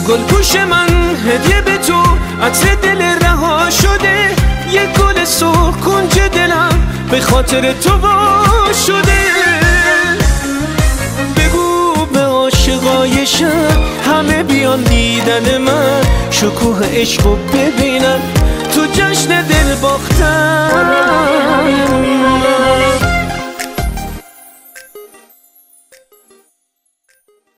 گل پوش من هدیه به تو، عطر دل رها شده، یه گل سرخ کنج دلم به خاطر تو وا شده. بگو به عاشقای شب همه بیان دیدن من، شکوه عشقو ببینن تو جشن دل باختن.